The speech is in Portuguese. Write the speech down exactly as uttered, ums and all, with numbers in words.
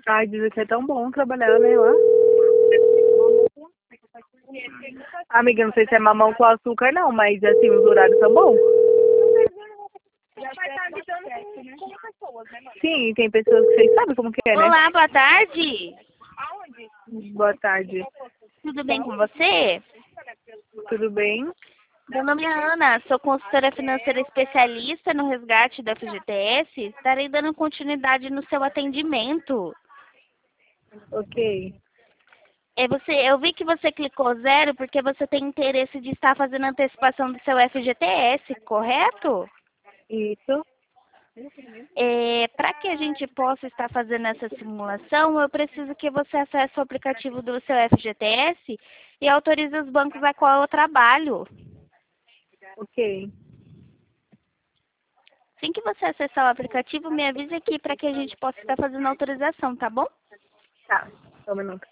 Ai, dizem que é tão bom trabalhar, né, lá. Amiga, não sei se é mamão com açúcar, não, mas assim, os horários são bons. Sim, tem pessoas que vocês sabem como que é, né? Olá, boa tarde. Boa tarde. Tudo bem com você? Tudo bem? Meu nome é Ana, sou consultora financeira especialista no resgate da F G T S. Estarei dando continuidade no seu atendimento. Ok. É você, eu vi que você clicou zero porque você tem interesse de estar fazendo antecipação do seu F G T S, correto? Isso. É, para que a gente possa estar fazendo essa simulação, eu preciso que você acesse o aplicativo do seu F G T S e autorize os bancos a qual eu trabalho. Ok. Assim que você acessar o aplicativo, me avise aqui para que a gente possa estar fazendo a autorização, tá bom? Tá. Só um minuto.